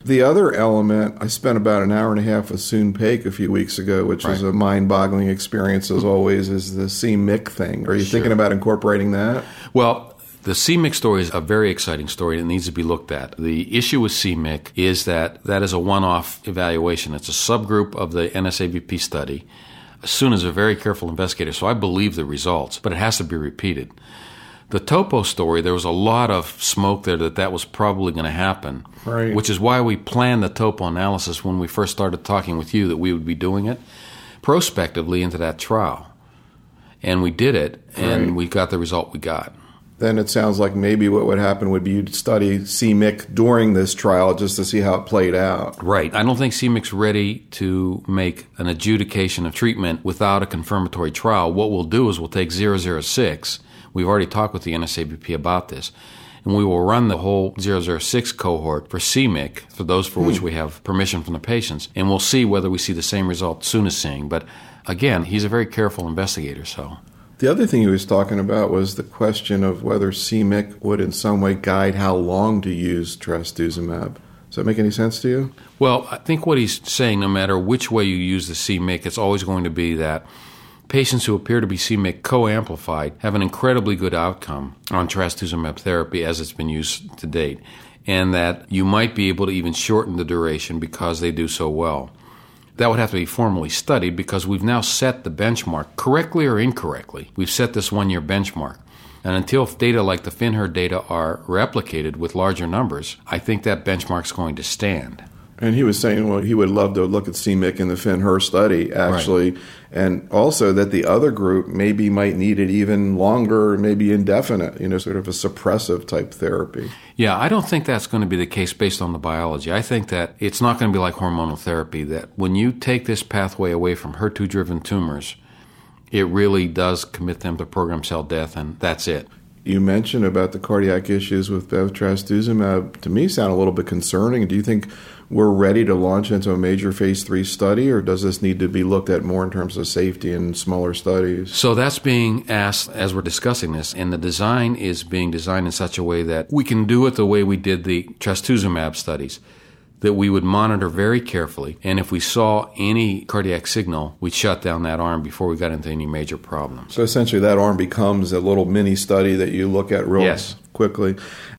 The other element, I spent about an hour and a half with Soon Paik a few weeks ago, which was a mind-boggling experience as always, is the CMYC thing. Are you thinking about incorporating that? Well, the CMYC story is a very exciting story and it needs to be looked at. The issue with CMYC is that is a one-off evaluation. It's a subgroup of the NSABP study. Soon is a very careful investigator, so I believe the results, but it has to be repeated. The topo story, there was a lot of smoke there that was probably going to happen, right. Which is why we planned the topo analysis when we first started talking with you that we would be doing it prospectively into that trial. And we did it, and we got the result we got. Then it sounds like maybe what would happen would be you'd study CMYC during this trial just to see how it played out. Right. I don't think CMYC's ready to make an adjudication of treatment without a confirmatory trial. What we'll do is we'll take 006. We've already talked with the NSABP about this. And we will run the whole 006 cohort for CMYC, for those for which we have permission from the patients, and we'll see whether we see the same result Soon is seeing. But again, he's a very careful investigator, so... The other thing he was talking about was the question of whether CMYC would in some way guide how long to use trastuzumab. Does that make any sense to you? Well, I think what he's saying, no matter which way you use the CMYC, it's always going to be that patients who appear to be CMYC co-amplified have an incredibly good outcome on trastuzumab therapy as it's been used to date, and that you might be able to even shorten the duration because they do so well. That would have to be formally studied because we've now set the benchmark, correctly or incorrectly. We've set this one-year benchmark. And until data like the FINHER data are replicated with larger numbers, I think that benchmark's going to stand. And he was saying, well, he would love to look at CMYC in the FINHER study, actually, and also that the other group maybe might need it even longer, maybe indefinite, sort of a suppressive type therapy. Yeah, I don't think that's going to be the case based on the biology. I think that it's not going to be like hormonal therapy, that when you take this pathway away from HER2-driven tumors, it really does commit them to programmed cell death, and that's it. You mentioned about the cardiac issues with bevtrastuzumab. To me, sound a little bit concerning. Do you think we're ready to launch into a major phase 3 study, or does this need to be looked at more in terms of safety and smaller studies? So that's being asked as we're discussing this, and the design is being designed in such a way that we can do it the way we did the trastuzumab studies, that we would monitor very carefully, and if we saw any cardiac signal, we'd shut down that arm before we got into any major problems. So essentially that arm becomes a little mini study that you look at real quickly.